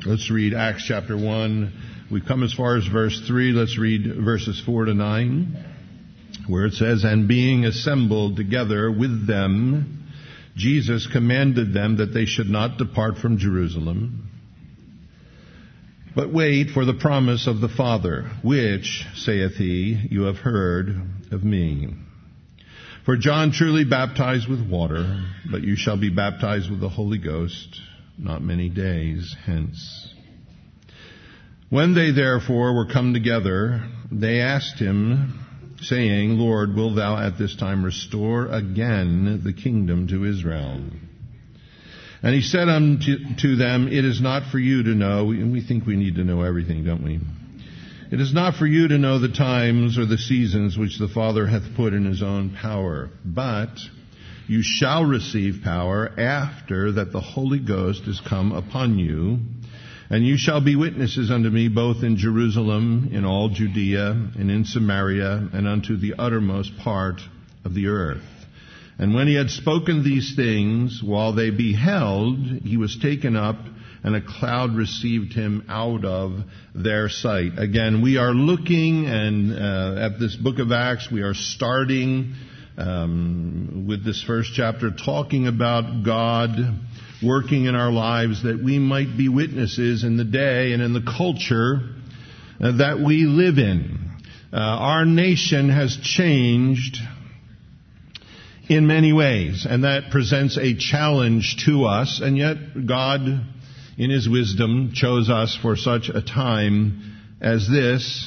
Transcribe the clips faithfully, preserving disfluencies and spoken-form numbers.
Let's read Acts chapter one. We've come as far as verse three. Let's read verses four to nine, where it says, "And being assembled together with them, Jesus commanded them that they should not depart from Jerusalem, but wait for the promise of the Father, which, saith he, you have heard of me. For John truly baptized with water, but you shall be baptized with the Holy Ghost not many days hence. When they therefore were come together, they asked him, saying, Lord, wilt thou at this time restore again the kingdom to Israel? And he said unto to them, It is not for you to know," and we think we need to know everything, don't we? "It is not for you to know the times or the seasons which the Father hath put in his own power, but you shall receive power after that the Holy Ghost is come upon you, and you shall be witnesses unto me both in Jerusalem, in all Judea, and in Samaria, and unto the uttermost part of the earth. And when he had spoken these things, while they beheld, he was taken up, and a cloud received him out of their sight." Again, we are looking and uh, at this book of Acts. We are starting um, with this first chapter, talking about God working in our lives that we might be witnesses in the day and in the culture uh, that we live in. Uh, our nation has changed in many ways, and that presents a challenge to us, and yet God, in his wisdom, chose us for such a time as this.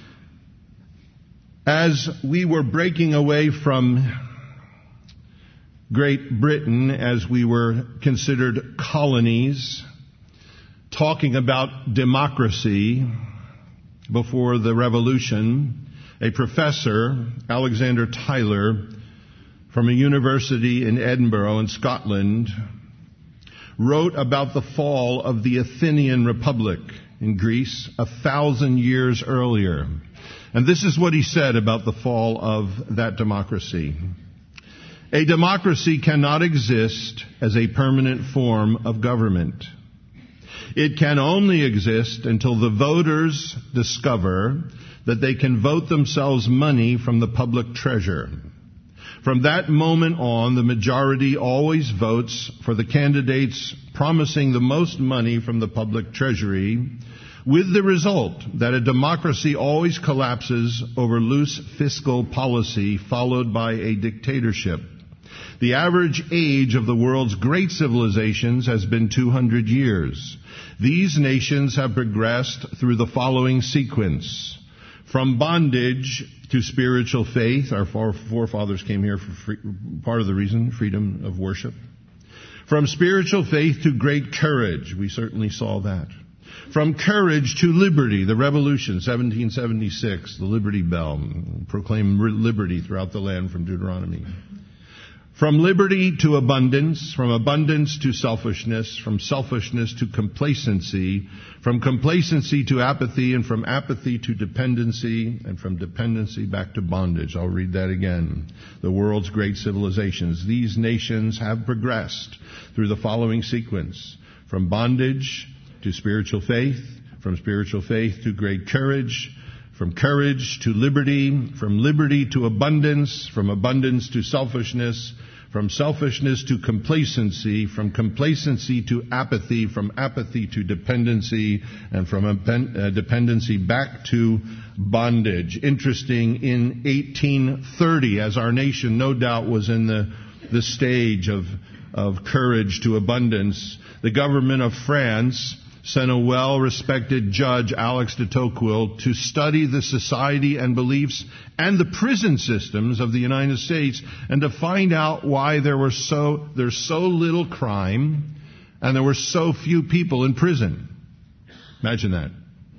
As we were breaking away from Great Britain, as we were considered colonies, talking about democracy before the Revolution, a professor, Alexander Tyler, from a university in Edinburgh in Scotland, wrote about the fall of the Athenian Republic in Greece a thousand years earlier. And this is what he said about the fall of that democracy. "A democracy cannot exist as a permanent form of government. It can only exist until the voters discover that they can vote themselves money from the public treasure. From that moment on, the majority always votes for the candidates promising the most money from the public treasury, with the result that a democracy always collapses over loose fiscal policy followed by a dictatorship. The average age of the world's great civilizations has been two hundred years. These nations have progressed through the following sequence. From bondage to spiritual faith. Our forefathers came here for free, part of the reason, freedom of worship. From spiritual faith to great courage. We certainly saw that. From courage to liberty. The Revolution, seventeen seventy-six, the Liberty Bell, proclaimed liberty throughout the land from Deuteronomy. From liberty to abundance, from abundance to selfishness, from selfishness to complacency, from complacency to apathy, and from apathy to dependency, and from dependency back to bondage. I'll read that again. The world's great civilizations. These nations have progressed through the following sequence. From bondage to spiritual faith, from spiritual faith to great courage, from courage to liberty, from liberty to abundance, from abundance to selfishness, from selfishness to complacency, from complacency to apathy, from apathy to dependency, and from a dependency back to bondage. Interesting, in eighteen thirty, as our nation no doubt was in the, the stage of, of courage to abundance, the government of France sent a well-respected judge, Alex de Tocqueville, to study the society and beliefs and the prison systems of the United States, and to find out why there were so there's so little crime and there were so few people in prison. Imagine that.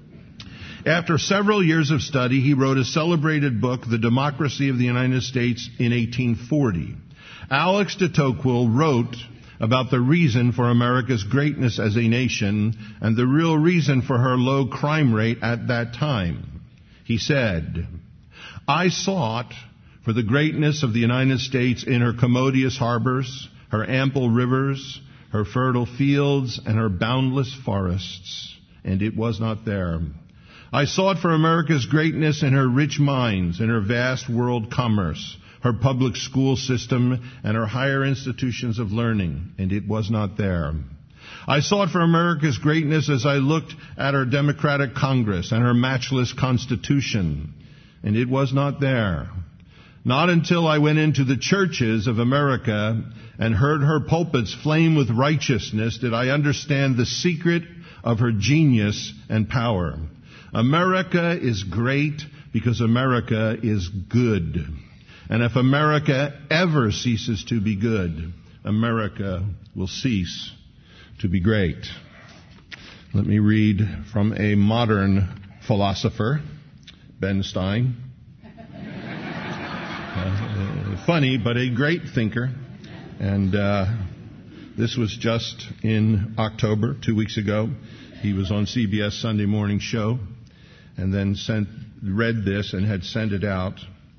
After several years of study, he wrote a celebrated book, The Democracy of the United States, in eighteen forty. Alex de Tocqueville wrote about the reason for America's greatness as a nation and the real reason for her low crime rate at that time. He said, "I sought for the greatness of the United States in her commodious harbors, her ample rivers, her fertile fields and her boundless forests, and it was not there. I sought for America's greatness in her rich mines, in her vast world commerce, her public school system, and her higher institutions of learning, and it was not there. I sought for America's greatness as I looked at her democratic Congress and her matchless Constitution, and it was not there. Not until I went into the churches of America and heard her pulpits flame with righteousness did I understand the secret of her genius and power. America is great because America is good. And if America ever ceases to be good, America will cease to be great. Let me read from a modern philosopher, Ben Stein. Uh, funny, but a great thinker. And uh, this was just in October, two weeks ago. He was on C B S Sunday Morning Show and then sent, read this and had sent it out.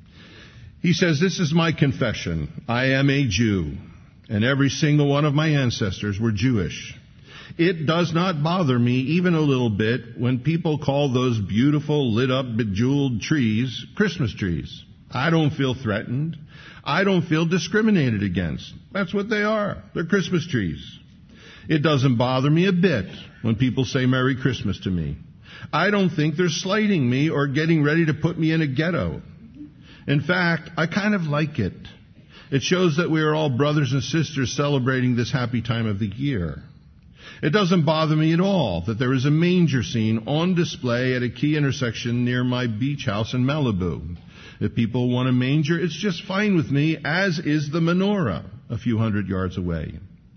He says, "This is my confession. I am a Jew, and every single one of my ancestors were Jewish. It does not bother me even a little bit when people call those beautiful, lit-up, bejeweled trees Christmas trees. I don't feel threatened. I don't feel discriminated against. That's what they are. They're Christmas trees. It doesn't bother me a bit when people say Merry Christmas to me. I don't think they're slighting me or getting ready to put me in a ghetto. In fact, I kind of like it. It shows that we are all brothers and sisters celebrating this happy time of the year. It doesn't bother me at all that there is a manger scene on display at a key intersection near my beach house in Malibu. If people want a manger, it's just fine with me, as is the menorah a few hundred yards away.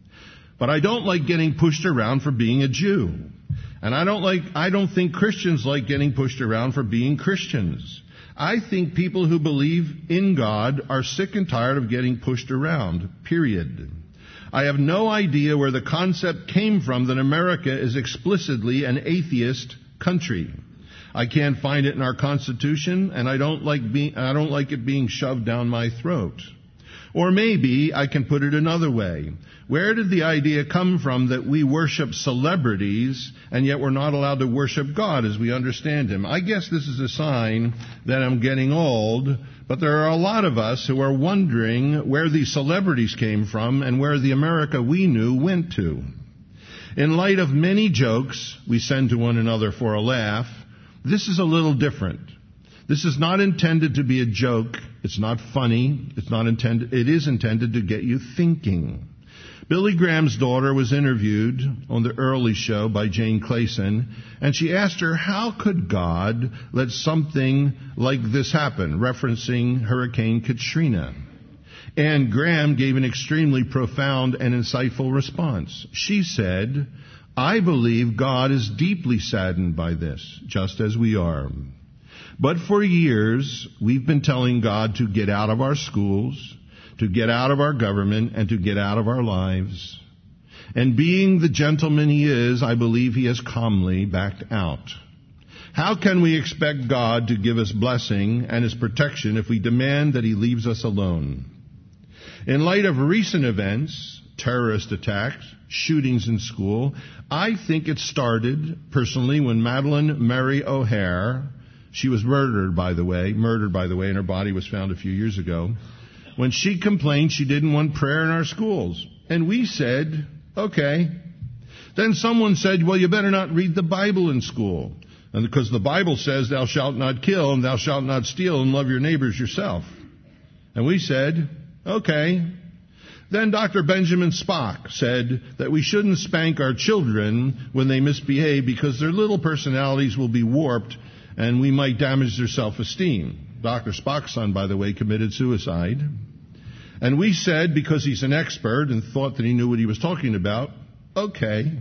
But I don't like getting pushed around for being a Jew. And I don't like, I don't think Christians like getting pushed around for being Christians. I think people who believe in God are sick and tired of getting pushed around, period. I have no idea where the concept came from that America is explicitly an atheist country. I can't find it in our Constitution, and I don't like being, I don't like it being shoved down my throat. Or maybe I can put it another way. Where did the idea come from that we worship celebrities and yet we're not allowed to worship God as we understand Him? I guess this is a sign that I'm getting old, but there are a lot of us who are wondering where these celebrities came from and where the America we knew went to. In light of many jokes we send to one another for a laugh, this is a little different. This is not intended to be a joke. It's not funny. It's not intended. It is intended to get you thinking. Billy Graham's daughter was interviewed on the Early Show by Jane Clayson, and she asked her, how could God let something like this happen, referencing Hurricane Katrina? And Graham gave an extremely profound and insightful response. She said, I believe God is deeply saddened by this, just as we are. But for years, we've been telling God to get out of our schools, to get out of our government, and to get out of our lives. And being the gentleman he is, I believe he has calmly backed out. How can we expect God to give us blessing and his protection if we demand that he leaves us alone? In light of recent events, terrorist attacks, shootings in school, I think it started, personally, when Madeleine Mary O'Hare, she was murdered, by the way, murdered, by the way, and her body was found a few years ago, when she complained she didn't want prayer in our schools. And we said, okay. Then someone said, well, you better not read the Bible in school. And because the Bible says, thou shalt not kill, and thou shalt not steal, and love your neighbors yourself. And we said, okay. Then Doctor Benjamin Spock said that we shouldn't spank our children when they misbehave because their little personalities will be warped and we might damage their self-esteem. Doctor Spock's son, by the way, committed suicide. And we said, because he's an expert and thought that he knew what he was talking about, okay.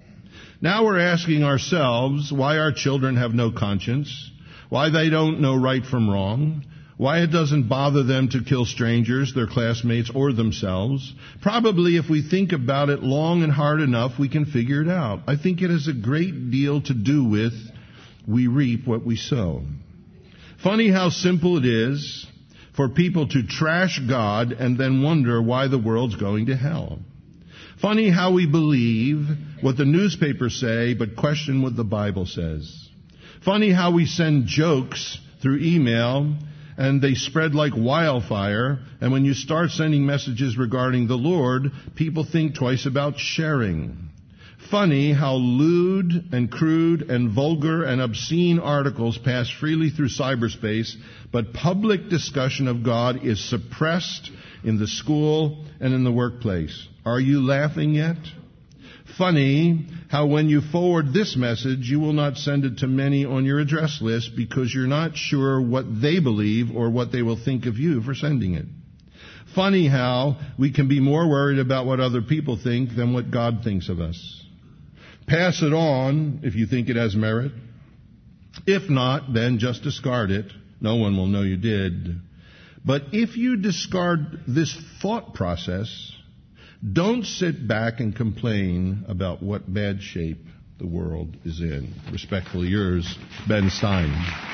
Now we're asking ourselves why our children have no conscience, why they don't know right from wrong, why it doesn't bother them to kill strangers, their classmates, or themselves. Probably if we think about it long and hard enough, we can figure it out. I think it has a great deal to do with we reap what we sow. Funny how simple it is for people to trash God and then wonder why the world's going to hell. Funny how we believe what the newspapers say, but question what the Bible says. Funny how we send jokes through email, and they spread like wildfire, and when you start sending messages regarding the Lord, people think twice about sharing. Funny how lewd and crude and vulgar and obscene articles pass freely through cyberspace, but public discussion of God is suppressed in the school and in the workplace. Are you laughing yet? Funny how when you forward this message, you will not send it to many on your address list because you're not sure what they believe or what they will think of you for sending it. Funny how we can be more worried about what other people think than what God thinks of us. Pass it on if you think it has merit. If not, then just discard it. No one will know you did. But if you discard this thought process, don't sit back and complain about what bad shape the world is in. Respectfully yours, Ben Stein.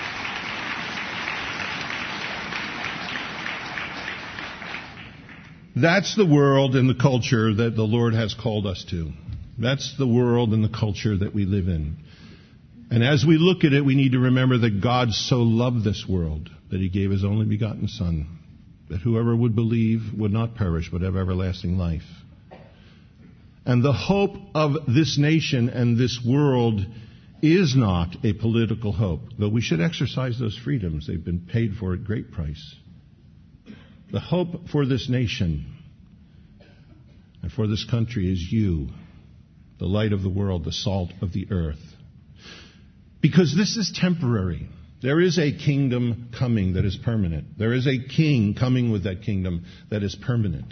That's the world and the culture that the Lord has called us to. That's the world and the culture that we live in. And as we look at it, we need to remember that God so loved this world that he gave his only begotten Son, that whoever would believe would not perish but have everlasting life. And the hope of this nation and this world is not a political hope, though we should exercise those freedoms. They've been paid for at great price. The hope for this nation and for this country is you, the light of the world, the salt of the earth. Because this is temporary. There is a kingdom coming that is permanent. There is a king coming with that kingdom that is permanent.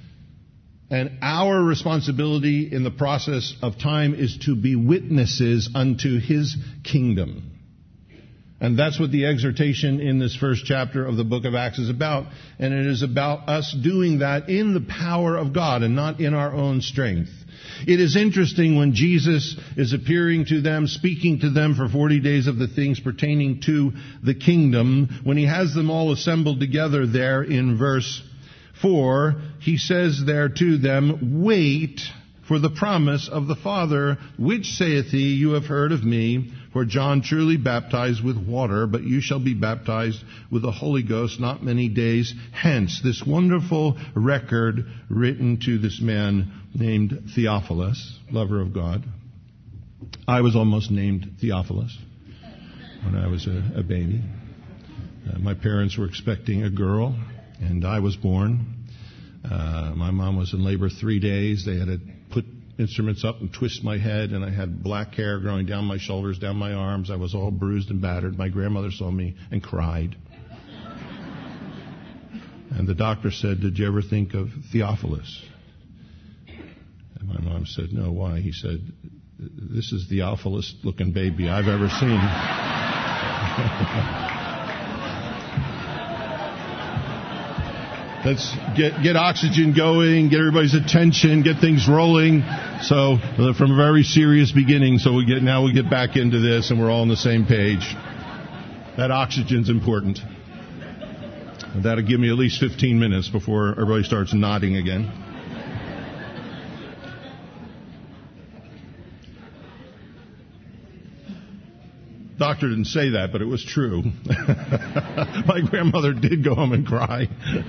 And our responsibility in the process of time is to be witnesses unto his kingdom. And that's what the exhortation in this first chapter of the book of Acts is about. And it is about us doing that in the power of God and not in our own strength. It is interesting when Jesus is appearing to them, speaking to them for forty days of the things pertaining to the kingdom, when he has them all assembled together there in verse four, he says there to them, wait for the promise of the Father, which saith he, you have heard of me, for John truly baptized with water, but you shall be baptized with the Holy Ghost not many days hence. This wonderful record written to this man named Theophilus, lover of God. I was almost named Theophilus when I was a, a baby. Uh, my parents were expecting a girl, and I was born. Uh, my mom was in labor three days. They had to put instruments up and twist my head, and I had black hair growing down my shoulders, down my arms. I was all bruised and battered. My grandmother saw me and cried. And the doctor said, did you ever think of Theophilus? And my mom said, no, why? He said, this is the awfulest looking baby I've ever seen. Let's get get oxygen going, get everybody's attention, get things rolling. So uh, from a very serious beginning, so we get now we get back into this, and we're all on the same page. That oxygen's important. And that'll give me at least fifteen minutes before everybody starts nodding again. Doctor didn't say that, but it was true. My grandmother did go home and cry.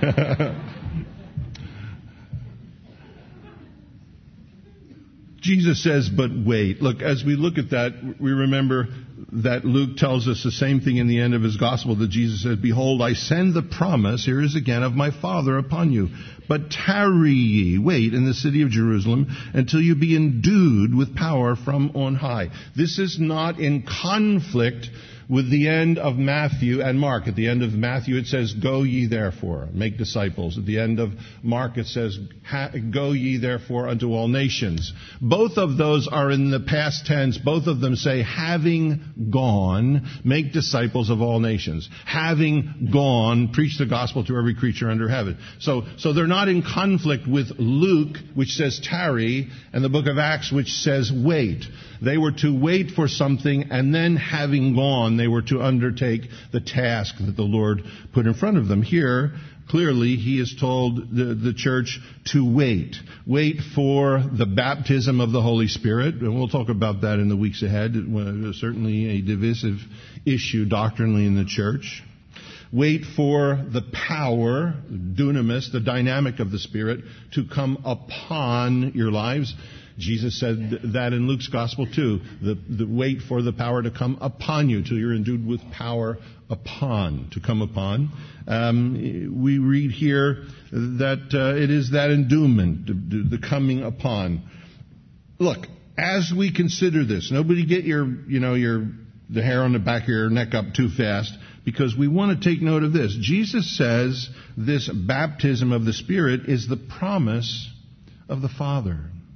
Jesus says, but wait. Look, as we look at that, we remember that Luke tells us the same thing in the end of his gospel, that Jesus said, behold, I send the promise, here is again, of my Father upon you. But tarry ye, wait in the city of Jerusalem until you be endued with power from on high. This is not in conflict with the end of Matthew and Mark. At the end of Matthew it says, go ye therefore, make disciples. At the end of Mark it says, go ye therefore unto all nations. Both of those are in the past tense. Both of them say, having gone, make disciples of all nations. Having gone, preach the gospel to every creature under heaven. So, so they're not in conflict with Luke, which says tarry, and the book of Acts, which says wait. They were to wait for something, and then having gone, they were to undertake the task that the Lord put in front of them. Here, clearly he has told the, the church to wait. Wait for the baptism of the Holy Spirit. And we'll talk about that in the weeks ahead. Certainly a divisive issue doctrinally in the church. Wait for the power, dunamis, the dynamic of the Spirit, to come upon your lives. Jesus said that in Luke's Gospel too. The, the wait for the power to come upon you till you're endued with power upon, to come upon. Um, we read here that uh, it is that endowment, the, the coming upon. Look, as we consider this, nobody get your, you know, your the hair on the back of your neck up too fast, because we want to take note of this. Jesus says this baptism of the Spirit is the promise of the Father.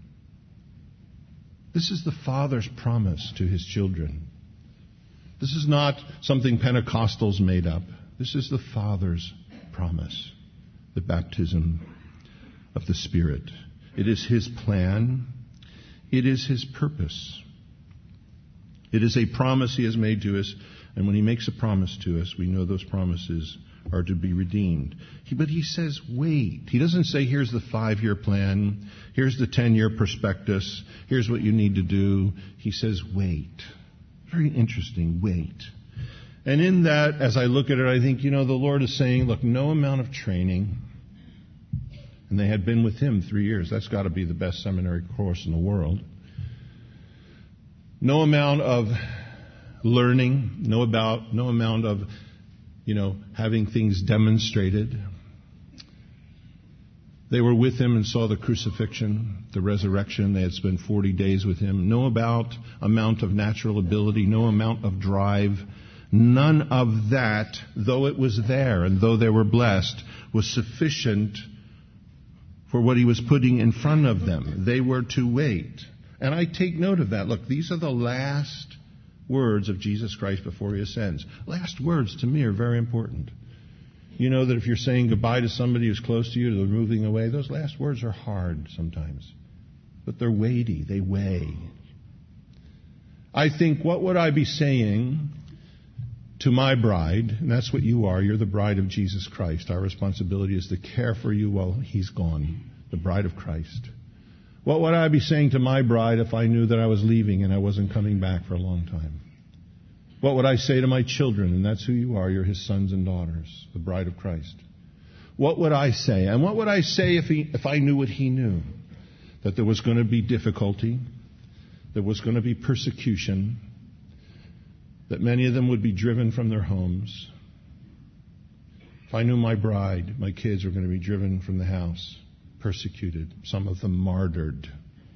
This is the Father's promise to His children. This is not something Pentecostals made up. This is the Father's promise, the baptism of the Spirit. It is His plan. It is His purpose. It is a promise He has made to us, and when He makes a promise to us, we know those promises are to be redeemed. He, but He says, wait. He doesn't say, here's the five-year plan, here's the ten-year prospectus, here's what you need to do. He says, wait. Very interesting, wait. And in that, as I look at it, I think, you know, the Lord is saying, look, no amount of training, and they had been with Him three years. That's got to be the best seminary course in the world. No amount of learning, no about, no amount of, you know, having things demonstrated. They were with Him and saw the crucifixion, the resurrection. They had spent forty days with Him. No about amount of natural ability, no amount of drive. None of that, though it was there and though they were blessed, was sufficient for what He was putting in front of them. They were to wait. And I take note of that. Look, these are the last words of Jesus Christ before He ascends. Last words to me are very important. You know that if you're saying goodbye to somebody who's close to you, they're moving away, those last words are hard sometimes. But they're weighty. They weigh. I think, what would I be saying to my bride? And that's what you are. You're the bride of Jesus Christ. Our responsibility is to care for you while He's gone. The bride of Christ. What would I be saying to my bride if I knew that I was leaving and I wasn't coming back for a long time? What would I say to my children? And that's who you are. You're His sons and daughters, the bride of Christ. What would I say? And what would I say if he, if I knew what He knew? That there was going to be difficulty, there was going to be persecution, that many of them would be driven from their homes. If I knew my bride, my kids were going to be driven from the house, persecuted, some of them martyred.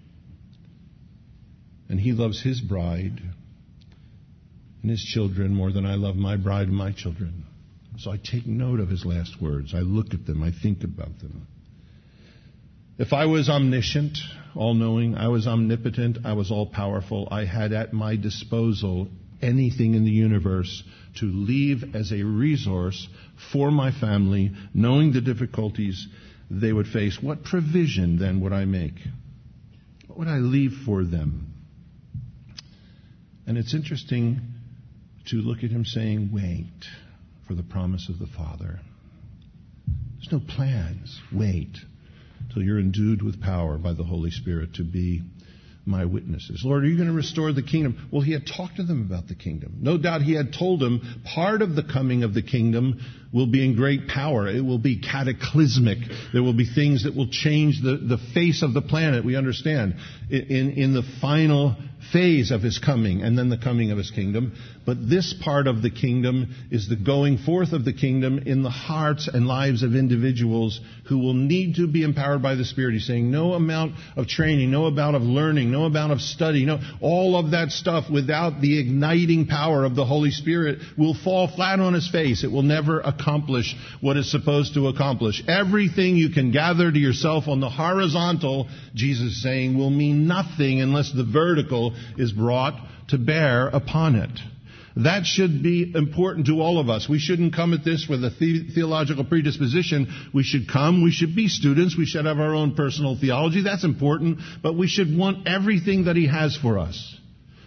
And He loves His bride and His children more than I love my bride and my children. So I take note of His last words. I look at them. I think about them. If I was omniscient, all-knowing, I was omnipotent, I was all-powerful, I had at my disposal anything in the universe to leave as a resource for my family, knowing the difficulties they would face, what provision then would I make? What would I leave for them? And it's interesting to look at Him saying, wait for the promise of the Father. There's no plans. Wait till you're endued with power by the Holy Spirit to be my witnesses. Lord, are you going to restore the kingdom? Well, He had talked to them about the kingdom. No doubt He had told them part of the coming of the kingdom will be in great power. It will be cataclysmic. There will be things that will change the, the face of the planet. We understand in, in the final phase of His coming and then the coming of His kingdom. But this part of the kingdom is the going forth of the kingdom in the hearts and lives of individuals who will need to be empowered by the Spirit. He's saying no amount of training, no amount of learning, no amount of study, no, all of that stuff without the igniting power of the Holy Spirit will fall flat on its face. It will never accomplish what it's supposed to accomplish. Everything you can gather to yourself on the horizontal, Jesus is saying, will mean nothing unless the vertical is brought to bear upon it. That should be important to all of us. We shouldn't come at this with a the- theological predisposition. We should come, we should be students, we should have our own personal theology. That's important, but we should want everything that He has for us.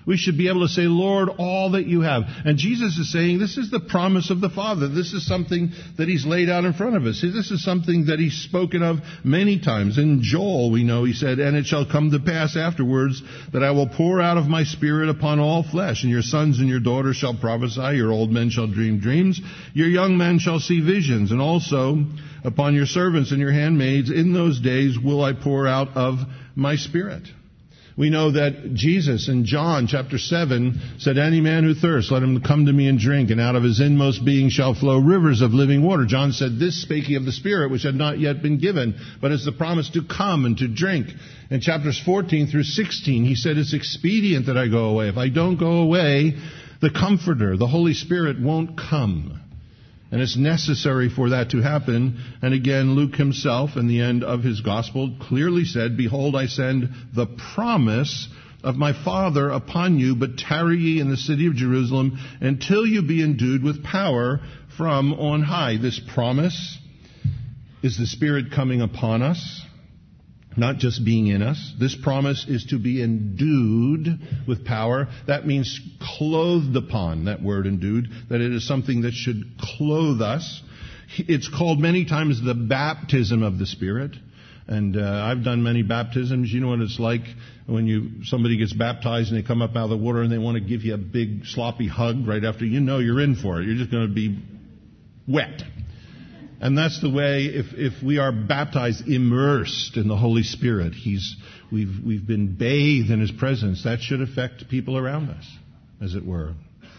We should be able to say, Lord, all that you have. And Jesus is saying this is the promise of the Father. This is something that he's laid out in front of us. This is something that he's spoken of many times. In Joel, we know he said, and it shall come to pass afterwards that I will pour out of my Spirit upon all flesh, and your sons and your daughters shall prophesy, your old men shall dream dreams, your young men shall see visions, and also upon your servants and your handmaids in those days will I pour out of my Spirit. We know that Jesus in John chapter seven said, any man who thirsts, let him come to me and drink, and out of his inmost being shall flow rivers of living water. John said, this spake he of the Spirit, which had not yet been given, but is the promise to come and to drink. In chapters fourteen through sixteen, he said, it's expedient that I go away. If I don't go away, the Comforter, the Holy Spirit, won't come. And it's necessary for that to happen. And again, Luke himself, in the end of his gospel, clearly said, behold, I send the promise of my Father upon you, but tarry ye in the city of Jerusalem until you be endued with power from on high. This promise is the Spirit coming upon us, not just being in us. This promise is to be endued with power. That means clothed upon, that word endued, that it is something that should clothe us. It's called many times the baptism of the Spirit. And uh, I've done many baptisms. You know what it's like when you somebody gets baptized and they come up out of the water and they want to give you a big sloppy hug right after. You know you're in for it. You're just going to be wet. And that's the way, if, if we are baptized, immersed in the Holy Spirit, He's, we've, we've been bathed in His presence, that should affect people around us, as it were.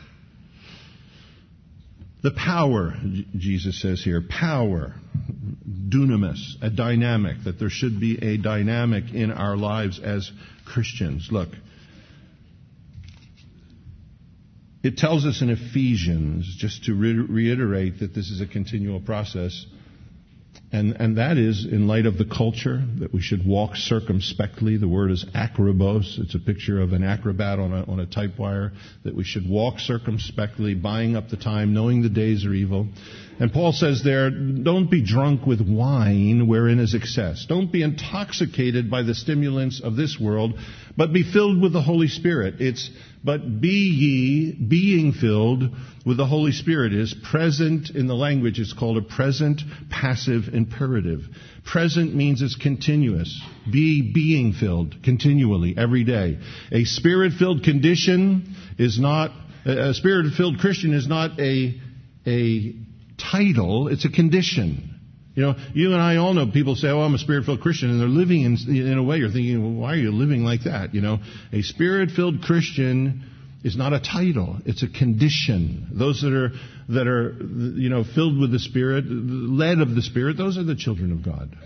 The power, Jesus says here, power, dunamis, a dynamic, that there should be a dynamic in our lives as Christians. Look, it tells us in Ephesians, just to re- reiterate that this is a continual process, and, and that is in light of the culture, that we should walk circumspectly. The word is akrobos. It's a picture of an acrobat on a, on a type wire, that we should walk circumspectly, buying up the time, knowing the days are evil. And Paul says there, don't be drunk with wine wherein is excess. Don't be intoxicated by the stimulants of this world, but be filled with the Holy Spirit. It's, but be ye, being filled with the Holy Spirit is present in the language. It's called a present passive imperative. Present means it's continuous. Be being filled continually, every day. A Spirit-filled condition is not, a Spirit-filled Christian is not a, a title, it's a condition. You know, you and I all know people say, oh, I'm a Spirit-filled Christian, and they're living in, in a way you're thinking, well, why are you living like that? You know, a Spirit-filled Christian is not a title, it's a condition. Those that are, that are, you know, filled with the Spirit, led of the Spirit, those are the children of God.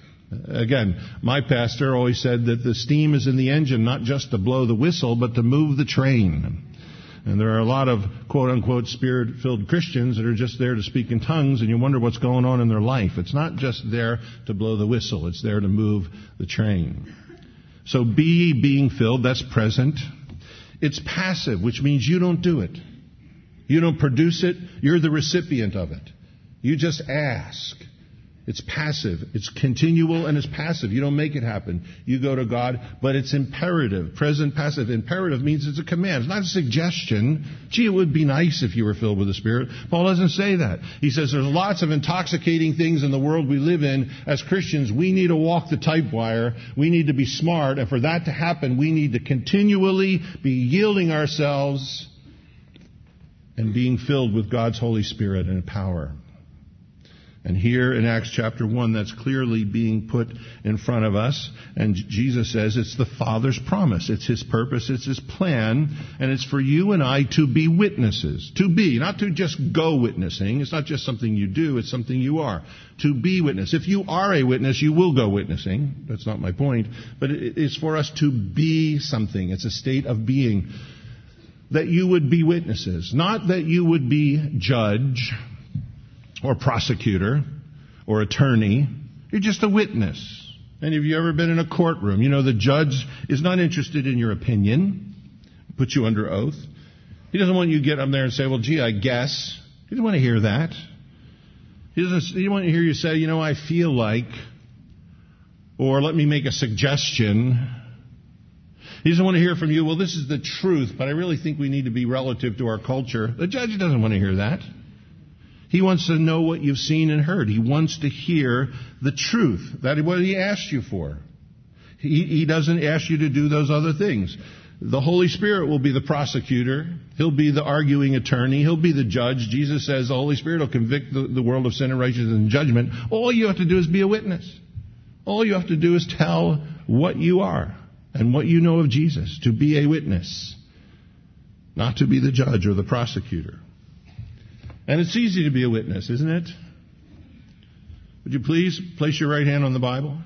Again, my pastor always said that the steam is in the engine, not just to blow the whistle, but to move the train. And there are a lot of quote-unquote Spirit-filled Christians that are just there to speak in tongues, and you wonder what's going on in their life. It's not just there to blow the whistle. It's there to move the train. So be being filled, that's present. It's passive, which means you don't do it. You don't produce it. You're the recipient of it. You just ask. It's passive. It's continual and it's passive. You don't make it happen. You go to God, but it's imperative. Present passive. Imperative means it's a command. It's not a suggestion. Gee, it would be nice if you were filled with the Spirit. Paul doesn't say that. He says there's lots of intoxicating things in the world we live in. As Christians, we need to walk the type wire. We need to be smart. And for that to happen, we need to continually be yielding ourselves and being filled with God's Holy Spirit and power. And here in Acts chapter one, that's clearly being put in front of us. And Jesus says it's the Father's promise. It's His purpose. It's His plan. And it's for you and I to be witnesses. To be, not to just go witnessing. It's not just something you do. It's something you are. To be witness. If you are a witness, you will go witnessing. That's not my point. But it's for us to be something. It's a state of being. That you would be witnesses. Not that you would be judge or prosecutor, or attorney. You're just a witness. Any of you ever been in a courtroom? You know, the judge is not interested in your opinion, put you under oath. He doesn't want you to get up there and say, well, gee, I guess. He doesn't want to hear that. He doesn't, he doesn't want to hear you say, you know, I feel like, or let me make a suggestion. He doesn't want to hear from you, well, this is the truth, but I really think we need to be relative to our culture. The judge doesn't want to hear that. He wants to know what you've seen and heard. He wants to hear the truth. That is what he asked you for. He, he doesn't ask you to do those other things. The Holy Spirit will be the prosecutor. He'll be the arguing attorney. He'll be the judge. Jesus says the Holy Spirit will convict the, the world of sin and righteousness and judgment. All you have to do is be a witness. All you have to do is tell what you are and what you know of Jesus, to be a witness, not to be the judge or the prosecutor. And it's easy to be a witness, isn't it? Would you please place your right hand on the Bible?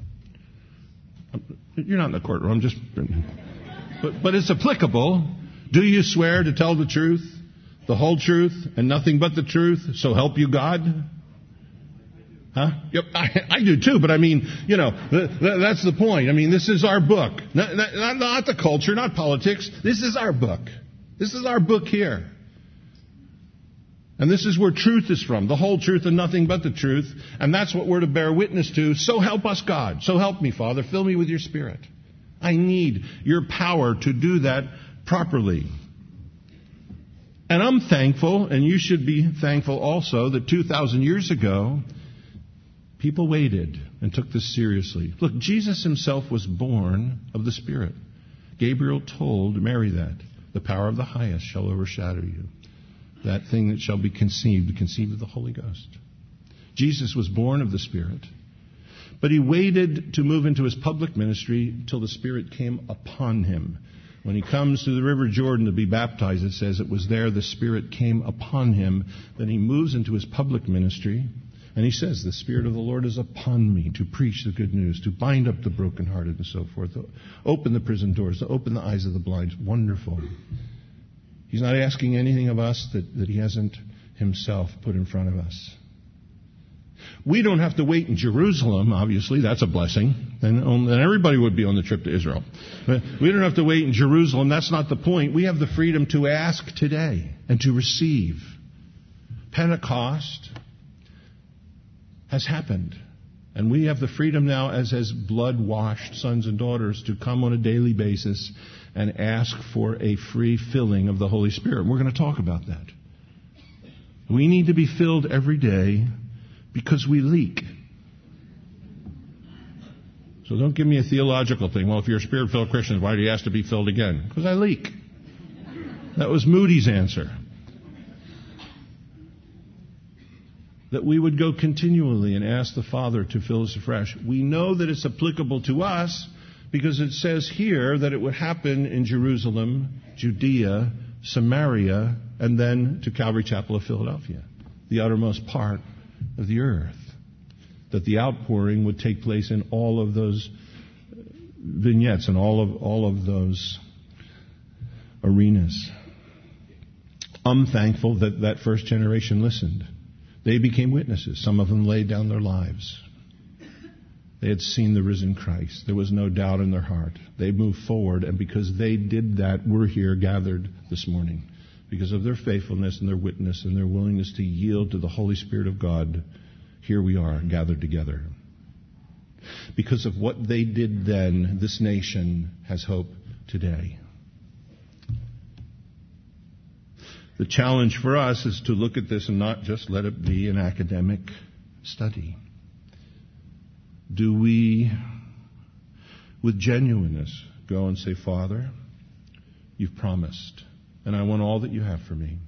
You're not in the courtroom, just... But, but it's applicable. Do you swear to tell the truth, the whole truth, and nothing but the truth, so help you God? Huh? Yep, I, I do too, but I mean, you know, th- th- that's the point. I mean, this is our book. Not, not, not the culture, not politics. This is our book. This is our book here. And this is where truth is from, the whole truth and nothing but the truth. And that's what we're to bear witness to. So help us, God. So help me, Father. Fill me with your Spirit. I need your power to do that properly. And I'm thankful, and you should be thankful also, that two thousand years ago, people waited and took this seriously. Look, Jesus himself was born of the Spirit. Gabriel told Mary that. The power of the highest shall overshadow you. That thing that shall be conceived, conceived of the Holy Ghost. Jesus was born of the Spirit. But he waited to move into his public ministry till the Spirit came upon him. When he comes to the River Jordan to be baptized, it says it was there the Spirit came upon him. Then he moves into his public ministry. And he says, the Spirit of the Lord is upon me to preach the good news, to bind up the brokenhearted and so forth, to open the prison doors, to open the eyes of the blind. Wonderful. He's not asking anything of us that, that he hasn't himself put in front of us. We don't have to wait in Jerusalem, obviously. That's a blessing. Then, then everybody would be on the trip to Israel. But we don't have to wait in Jerusalem. That's not the point. We have the freedom to ask today and to receive. Pentecost has happened. And we have the freedom now as as blood-washed sons and daughters to come on a daily basis and ask for a free filling of the Holy Spirit. We're going to talk about that. We need to be filled every day because we leak. So don't give me a theological thing. Well, if you're a Spirit-filled Christian, why do you ask to be filled again? Because I leak. That was Moody's answer. That we would go continually and ask the Father to fill us afresh. We know that it's applicable to us because it says here that it would happen in Jerusalem, Judea, Samaria, and then to Calvary Chapel of Philadelphia, the uttermost part of the earth. That the outpouring would take place in all of those vignettes and all of all of those arenas. I'm thankful that that first generation listened. They became witnesses. Some of them laid down their lives. They had seen the risen Christ. There was no doubt in their heart. They moved forward, and because they did that, we're here gathered this morning. Because of their faithfulness and their witness and their willingness to yield to the Holy Spirit of God, here we are gathered together. Because of what they did then, this nation has hope today. The challenge for us is to look at this and not just let it be an academic study. Do we, with genuineness, go and say, Father, you've promised, and I want all that you have for me.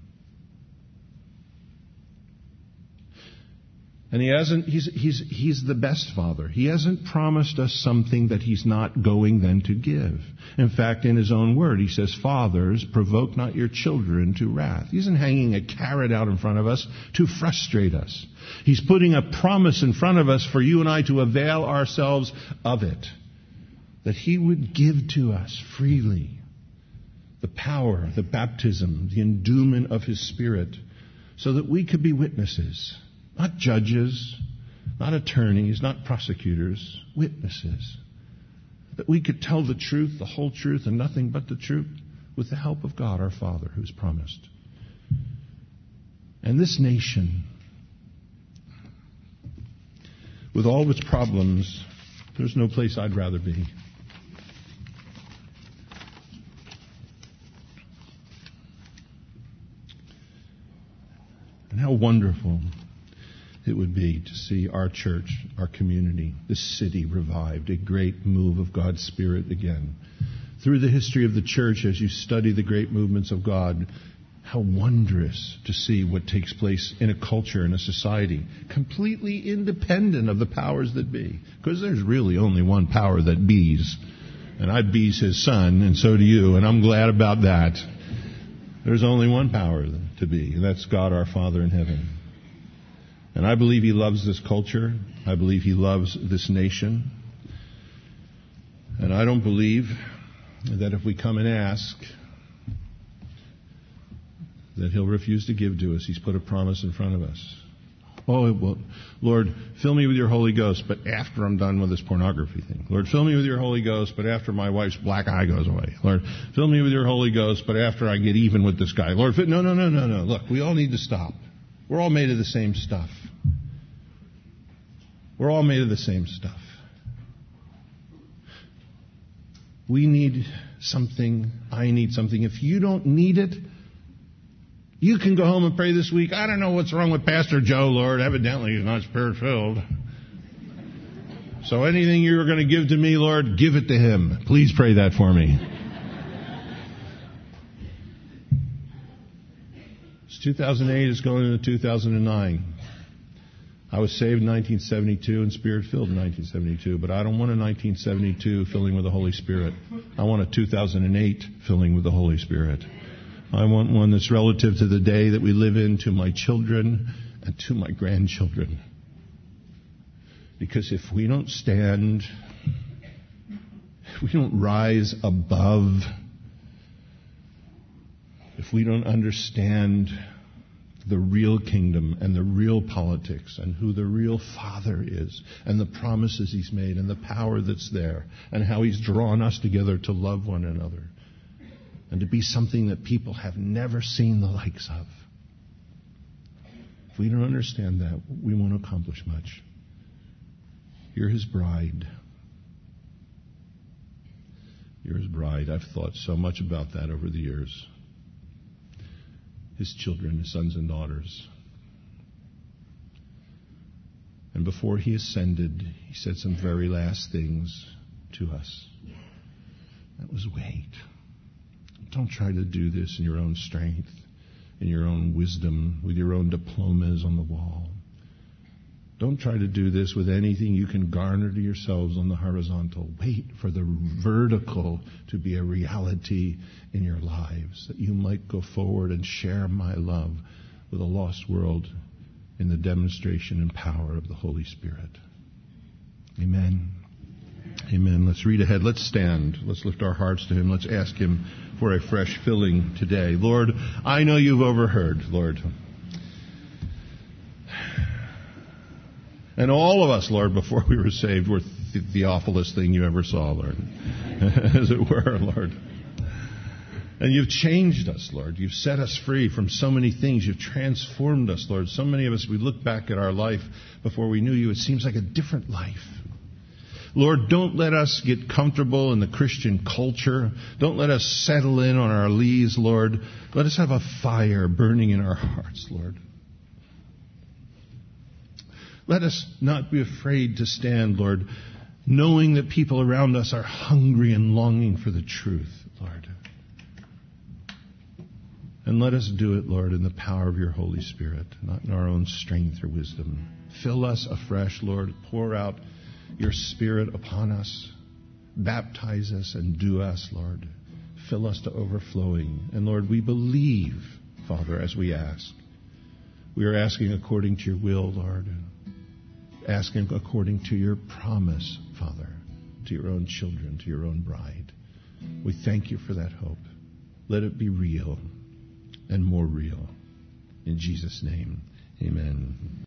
And he hasn't, he's, he's, he's the best Father. He hasn't promised us something that he's not going then to give. In fact, in his own word, he says, Fathers, provoke not your children to wrath. He isn't hanging a carrot out in front of us to frustrate us. He's putting a promise in front of us for you and I to avail ourselves of it. That he would give to us freely the power, the baptism, the endowment of his Spirit, so that we could be witnesses. Not judges, not attorneys, not prosecutors, witnesses. That we could tell the truth, the whole truth, and nothing but the truth with the help of God, our Father, who's promised. And this nation, with all of its problems, there's no place I'd rather be. And how wonderful it would be to see our church, our community, this city revived, a great move of God's Spirit again. Through the history of the church, as you study the great movements of God, how wondrous to see what takes place in a culture, in a society, completely independent of the powers that be. Because there's really only one power that be's. And I be's his son, and so do you, and I'm glad about that. There's only one power to be, and that's God our Father in heaven. And I believe He loves this culture. I believe He loves this nation. And I don't believe that if we come and ask, that He'll refuse to give to us. He's put a promise in front of us. Oh, well, Lord, fill me with your Holy Ghost, but after I'm done with this pornography thing. Lord, fill me with your Holy Ghost, but after my wife's black eye goes away. Lord, fill me with your Holy Ghost, but after I get even with this guy. Lord, no, no, no, no, no. Look, we all need to stop. We're all made of the same stuff. We're all made of the same stuff. We need something. I need something. If you don't need it, you can go home and pray this week. I don't know what's wrong with Pastor Joe, Lord. Evidently, he's not Spirit-filled. So anything you're going to give to me, Lord, give it to him. Please pray that for me. It's two thousand eight. It's going into two thousand nine. I was saved in nineteen seventy-two and Spirit-filled in nineteen seventy-two, but I don't want a nineteen seventy-two filling with the Holy Spirit. I want a two thousand eight filling with the Holy Spirit. I want one that's relative to the day that we live in, to my children and to my grandchildren. Because if we don't stand, if we don't rise above, if we don't understand the real kingdom and the real politics and who the real Father is and the promises He's made and the power that's there and how He's drawn us together to love one another and to be something that people have never seen the likes of. If we don't understand that, we won't accomplish much. You're His bride. You're His bride. I've thought so much about that over the years. His children, His sons and daughters. And before He ascended, He said some very last things to us. That was wait. Don't try to do this in your own strength, in your own wisdom, with your own diplomas on the wall. Don't try to do this with anything you can garner to yourselves on the horizontal. Wait for the vertical to be a reality in your lives, that you might go forward and share my love with a lost world in the demonstration and power of the Holy Spirit. Amen. Amen. Let's read ahead. Let's stand. Let's lift our hearts to Him. Let's ask Him for a fresh filling today. Lord, I know You've overheard, Lord. And all of us, Lord, before we were saved, were th- the awfulest thing you ever saw, Lord. As it were, Lord. And You've changed us, Lord. You've set us free from so many things. You've transformed us, Lord. So many of us, we look back at our life before we knew You. It seems like a different life. Lord, don't let us get comfortable in the Christian culture. Don't let us settle in on our lees, Lord. Let us have a fire burning in our hearts, Lord. Let us not be afraid to stand, Lord, knowing that people around us are hungry and longing for the truth, Lord. And let us do it, Lord, in the power of Your Holy Spirit, not in our own strength or wisdom. Fill us afresh, Lord. Pour out Your Spirit upon us. Baptize us and do us, Lord. Fill us to overflowing. And Lord, we believe, Father, as we ask. We are asking according to Your will, Lord. Asking according to Your promise, Father, to Your own children, to Your own bride. We thank You for that hope. Let it be real and more real. In Jesus' name, amen.